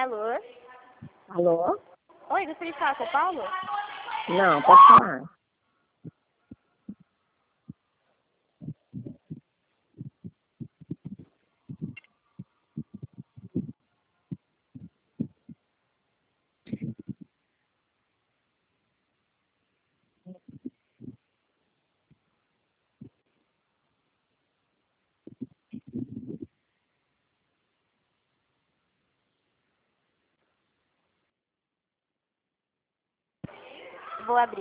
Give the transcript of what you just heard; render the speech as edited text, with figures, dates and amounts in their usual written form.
Alô? Alô? Oi, gostaria de falar com o Paulo? Não, pode falar. Vou abrir.